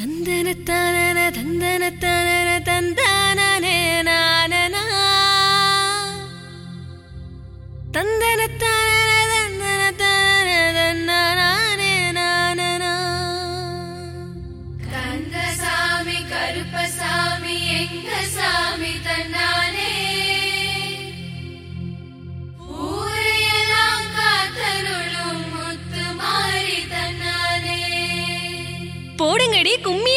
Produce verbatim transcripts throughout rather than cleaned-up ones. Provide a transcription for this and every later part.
தந்தனத்தான தந்தனத்தான தந்தானே நானனா தந்தனத்தான தந்தனத்தான தந்தானே நானனா கந்தசாமி கருப்பசாமி எங்க சாமி தன்னானே ஊரையெல்லாம் காத்தருளும் முத்து மாறி தன்னானே. போடுங்கடி கும்மிய.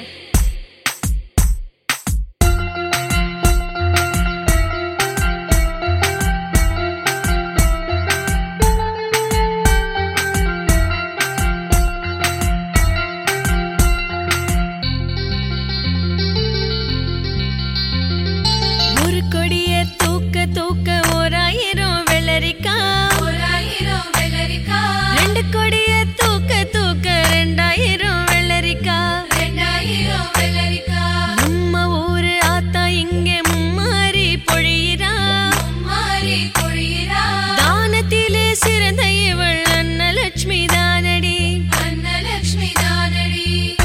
ஒரு கொடிய தூக்க தூக்க ஓராயிரம் வெள்ளரிக்கா ஓராயிரம் வெள்ளரிக்கா ரெண்டு கொடிய தூக்க தூக்க ரெண்டாயிரம் வெள்ளரிக்கா ரெண்டாயிரம் வெள்ளரிக்கா நம்ம ஊரு ஆத்தா இங்கே மும்மாரி பொழியிறா மாறி பொழியிறா தானத்திலே சிறந்த இவள் அன்னலட்சுமி தானடி அன்னலட்சுமி தானடி.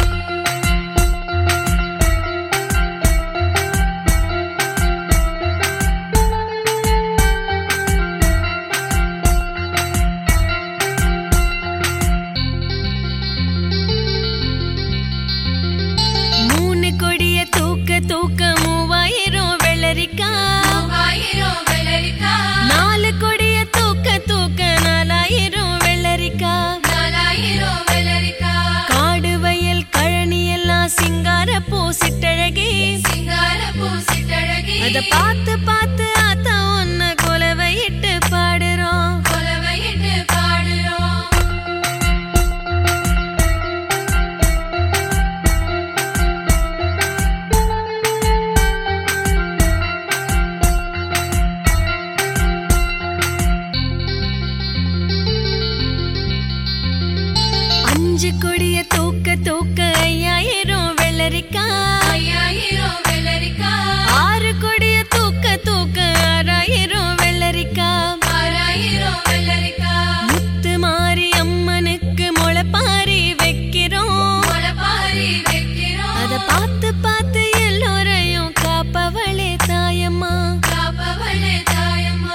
மூணு கொடிய தூக்க தூக்க மூவாயிரம் வெள்ளரிக்கா மூவாயிரம் வெள்ளரிக்கா நாலு கொடிய தூக்க தூக்க நாலாயிரம் வெள்ளரிக்கா நாலாயிரம் வெள்ளரிக்கா காடு வயல் கழனி எல்லாம் சிங்கார பூ சிட்டழகி சிங்கார பூ சிட்டழகி அத பார்த்து பார்த்து ஆத்தா ஒன்ன கொலவையிட்டு பாடுறோம். கொலவையிட்டு பாடுறோம். அஞ்சு கொடிய தூக்க தூக்க ஐயாயிரம் வெள்ளரிக்கா ஐயாயிரம் வெள்ளரிக்கா ஆறு கொடிய தூக்க தூக்க ஆறாயிரம் வெள்ளரிக்கா ஆறாயிரம் வெள்ளரிக்கா முத்து மாறி அம்மனுக்கு முளைப்பாரி வைக்கிறோம். முளைப்பாரி வைக்கிறோம். அத பார்த்து பார்த்து எல்லோரையும் காப்பவளே தாயம்மா. காப்பவளே தாயம்மா.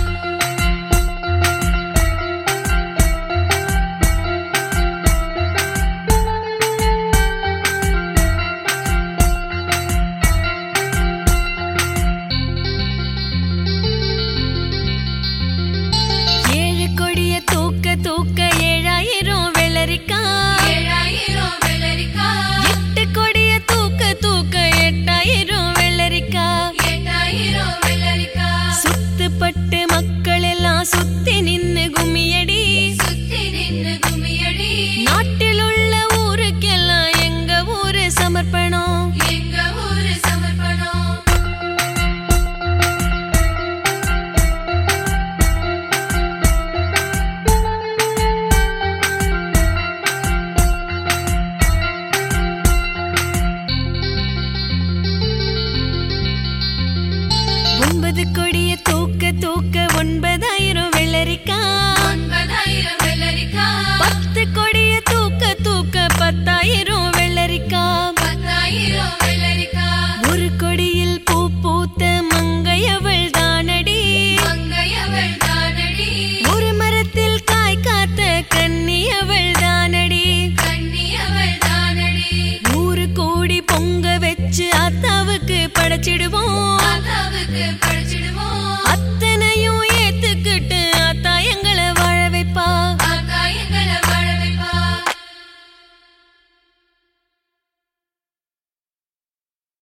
ஏழு கொடிய தூக்க தூக்க ஏழாயிரம் வெள்ளரிக்கா ஏழாயிரம் வெள்ளரிக்கா எட்டு கொடிய தூக்க தூக்க எட்டாயிரம் வெள்ளரிக்கா எட்டாயிரம் வெள்ளரிக்கா சுத்துப்பட்டு மக்கள் எல்லாம் சுத்தி நின்னு கும்மியடி சுத்தி நின்னு கும்மியடி நாட்டில் உள்ள ஊருக்கெல்லாம் எங்க ஊரு சமர்ப்பணம். எங்க ஊரு சமர்ப்பணம். ஒன்பது கொடிய தூக்க தூக்க ஒன்பதாயிரம் வெள்ளரிக்கா ஒன்பதாயிரம் வெள்ளரிக்கா பத்து கொடிய தூக்க தூக்க பத்தாயிரம் வெள்ளரிக்கா பத்தாயிரம் வெள்ளரிக்கா ஒரு கொடியில் பூ பூத்த மங்கையவள் தானடி மங்கையவள் தானடி ஒரு மரத்தில் காய் காத்த கன்னியவள் தானடி கன்னியவள் தானடி நூறு கோடி பொங்க வச்சு அத்தாவுக்கு படைச்சிடுவோம். ஆத்தாவுக்கு படைச்சிடுவோம்.